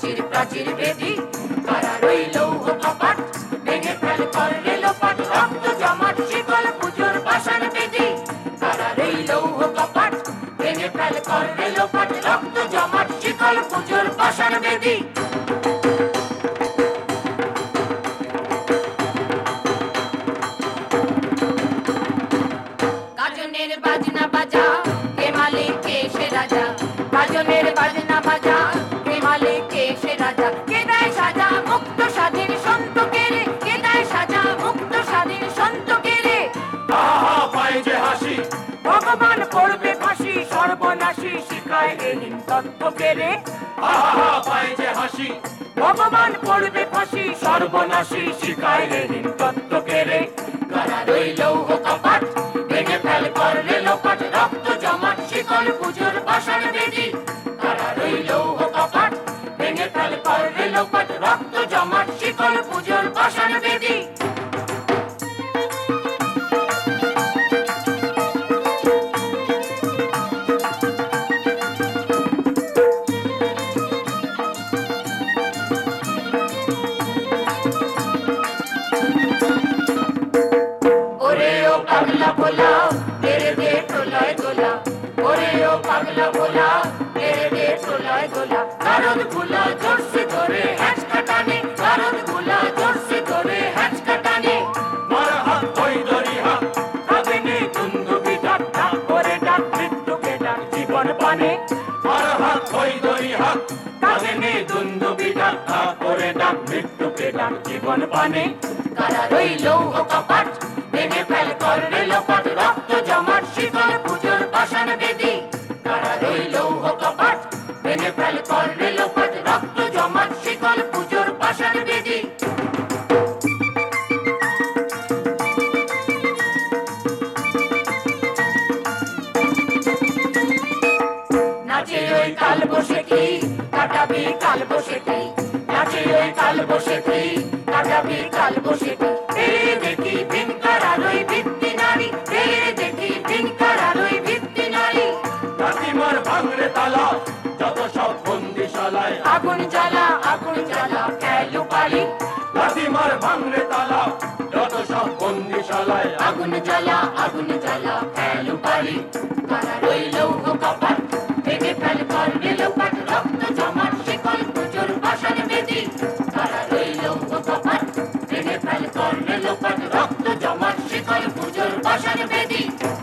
প্রাচীর প্রাচীর বেদি কারা রইল কপাট ভেঙে ফেল কর রেলোপাট রক্ত জমাট শিকল পুজোর পাষাণ বেদি কারা রইল কপাট ভেঙে ফেল কর রেলোপাট রক্ত জমাট শিকল পুজোর পাষাণ বেদি গাজনের বাজনা বাজা কে মালিক কে সে রাজা গাজনের বাজনা বাজা কে মালিক কে সে রাজা কে দেয় সাজা মুক্ত স্বাধীন সন্ত কে রে কে দেয় সাজা মুক্ত স্বাধীন সন্ত কে রে আহা পায় যে হাসি ভগবান করবে ফাঁসি সর্বনাশী শিখায় এহীন তত্ত্ব কে রে আহা পায় যে হাসি ভগবান করবে ফাঁসি সর্বনাশী শিখায় এহীন তত্ত্ব কে রে কারা রইল কপাট ভেঙে ফেল কর রেলোপাট রক্ত জমাট শিকল পুজোর পাষাণ বেদি কারা রইল কপাট ভেঙে ফেল কর রেলোপাট রক্ত জমাট শিকল পুজোর পাষাণ বেদি ওরে ও পাগলা ভোলা তেরে দে টোলায় দোলা ওরে ও পাগলা ভোলা তেরে দে টোলায় দোলা কারণ গুলা জোরসে ধরে হ্যাচ কাটানে কারণ গুলা জোরসে ধরে হ্যাচ কাটানে মার হাত ওই দড়ি হাত কাঁদেনে দুন্দুবি ডাক ডাক করে ডাক মৃত্যুকে ডাক জীবন পানে মার হাত ওই দড়ি হাত কাঁদেনে দুন্দুবি ডাক ডাক করে ডাক মৃত্যুকে ডাক জীবন পানে কারা রইল কপাট ভেঙে ফেল কর রেলোপাট রক্ত জমাট শিকল পুজোর পাষাণ বেদি কারা রইল কপাট ভেঙে ফেল কর রেলোপাট রক্ত জমাট শিকল পুজোর পাষাণ বেদি নাচে ওই কাল বসে কি কাটাবি কাল বসে কি নাচে ওই কাল বসে কি কাটাবি কাল বসে কি তেরে দেখি ভিনকার আলোয় ভিত্তি নারী তেরে দেখি ভিনকার আলোয় ভিত্তি নারী লাথিমার ভাঙরে তালা যত সব বন্দিশালায় আগুন জ্বালা খেলু পারি লাথিমার ভাঙরে তালা যত সব বন্দিশালায় আগুন জ্বালা খেলু পারি কারা রইল কপাট ভেঙে ফেল কর রেলোপাট রক্ত জমাট শিকল পুজোর পাষাণ বেদি কারা রইল কপাট ভেঙে ফেল কর রেলোপাট রক্ত জমাট শিকল পুজোর পাষাণ বেদি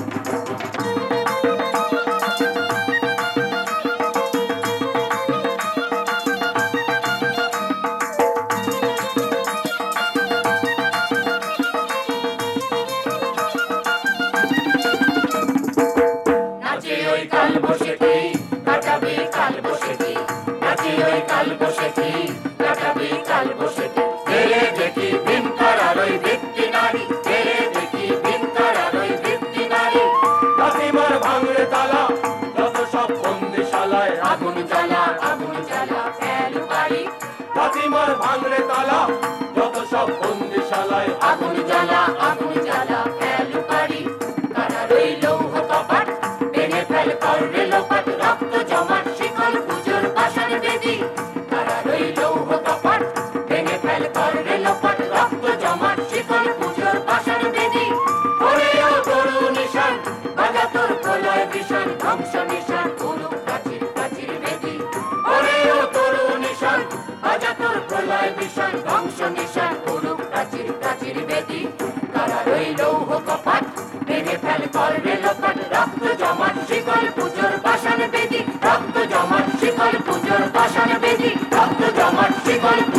নাচে ওই কাল বসে কি কাটাবি কাল বসে কি নাচে ওই কাল বসে কি কাটাবি কাল বসে কি তেরে দেখি ভিনকার আলোয় ভিত্তি নারী তেরে দেখি ভিনকার আলোয় ভিত্তি নারী লাথিমার ভাঙরে তালা যত সব বন্দিশালায় আগুন জ্বালা খেলু পারি লাথিমার ভাঙরে তালা যত সব বন্দিশালায় আগুন জ্বালা খেলু পারি কারা রইল কপাট ভেঙে ফেল কর রেলোপাট রক্ত জমাট শিকল পুজোর পাষাণ বেদি কারা রইল কপাট ভেঙে ফেল কর রেলোপাট রক্ত জমাট শিকল পুজোর পাষাণ বেদি ওরে ও তরু নিশান বাজা তোর প্রলয় ভীষণ ধ্বংস নিশান গুরু প্রাচীর প্রাচীর বেদি ওরে ও তরু নিশান বাজা তোর প্রলয় ভীষণ ধ্বংস নিশান গুরু প্রাচীর প্রাচীর বেদি কারা রইল কপাট ভেঙে ফেল কর রেলোপাট রক্ত জমাট শিকল পুজোর পাষাণ বেদি রক্ত জমাট শিকল পুজোর পাষাণ বেদি রক্ত জমাট শিকল